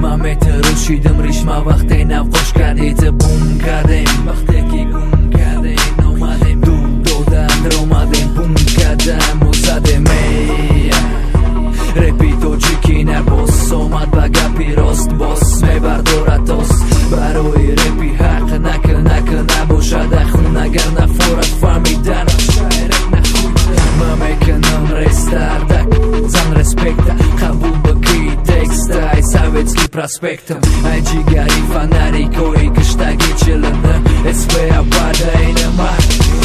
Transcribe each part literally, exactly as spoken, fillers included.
мамет рушидим ришма вақте нав қош кардед бум кардем вақте ки гум кардем номадем ду доданд ромадем бум кардам у задем репи тоҷики набос омад ба гапи рост бос мебардоратос барои репи ҳақ накл накл набошад ахун агар нафорат фаҳмиданаш шаърек нахӯйда ма мекунам рестарда зан респекта қабул бики текста ай советский проспектам ай ҷигари фонарикои киштаги чилинда эсве абада инамар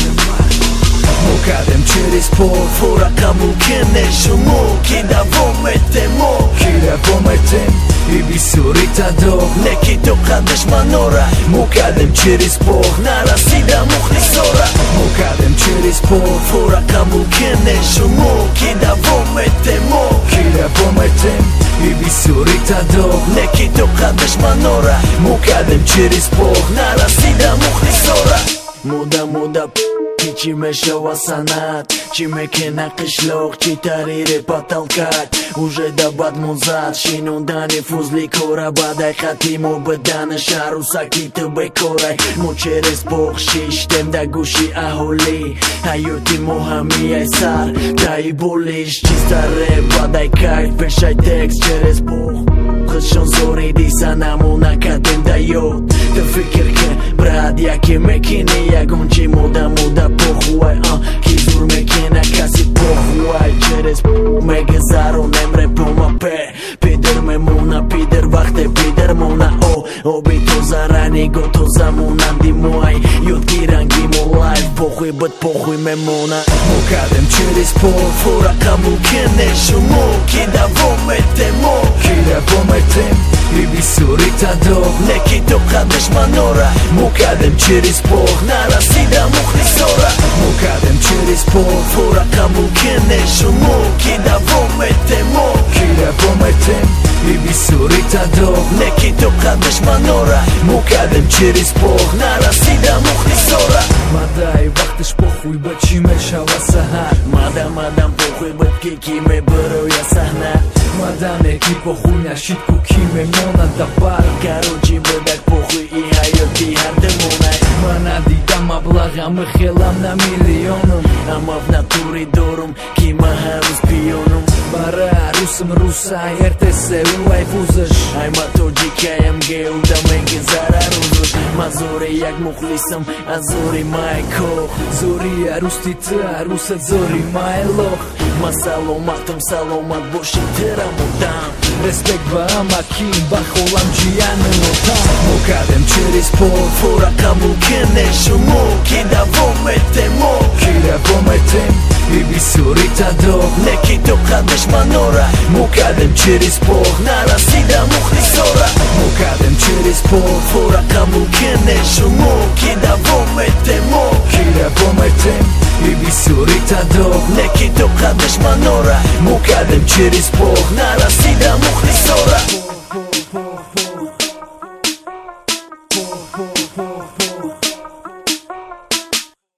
мо кардем через пол фора қабул кене шумо ки давом этемо ки давом этем и бисурита до неки то қадаш манора мо кардем через пол нарасида мухлисора мо кардем через пол фора қабул кене шумо ки давом этемо ки давом этем и бисурита до неки то қадаш манора мо кардем через пол нарасида мухлисора муда муда چی مشوا سنت چی مکنه قشلوق چی تریره پاتلکت اوژه دا باد موزد شینوندن فوزلی کورا بادای خطی مو بدن شهر و سکی تو بکورای مو چرس بخ شیشتم دا گوشی اهولی حیوتی مو همی ای سر تایی بولیش چیستره بادای کایف پشای تکس چرس بخ خودشون زوری دیسا نمونه کدیم دا یود تو فکر که براد یکی مکنی یگون چی مودا مودا похуай а ки зур мекена каси похуай через мегезаронем репома пе пидер мемона пидер вақте пидер мона о оби тозарани го тозамонанди моай ёдгиранги мо лайф похуй бад похуй мемона мо кардем через пол фора қабул кене шумо ки давом этемо ки давом этем и бисурита до неки то қадаш манора мо кардем через пол нарасида мухлисора мо кардем через пол фора қабул кене шумо ки давом этемо ки давом этем и бисурита до неки то қадаш манора мо кардем через пол нарасида мухлисора мадай вақташ похуй ба чӣ мешава саҳар мада мадам похуй ба ки ки мебароя саҳна мадаме ки похуй нашид ку ки мемонад да бар карочи бадак похуй и ҳаёти ҳардамонай ман надидам маблағами хелам на миллионум амма в натуре дорум ки ман ҳаррӯз пиёнум бара русм русай эртесе уай фузаш ай ма тоҷикаям геуда мегезара рӯзуш ман зори як мухлисам аз зори май кох зори арустита русат зори май лох ман саломатам саломат боши терамудам респект ба амаким ба холам ҷиянутам мо кардем через пол фора қабул кене шумо ки давом этемо ки давом этем и бисурита до неки то қадаш манора мо кардем через пол нарасида мухлисора мо кардем через пол фора қабул кене шумо ки давом этемо ки давом этем и бисурита до неки то қадаш манора мо кардем через пол нарасида мухлисора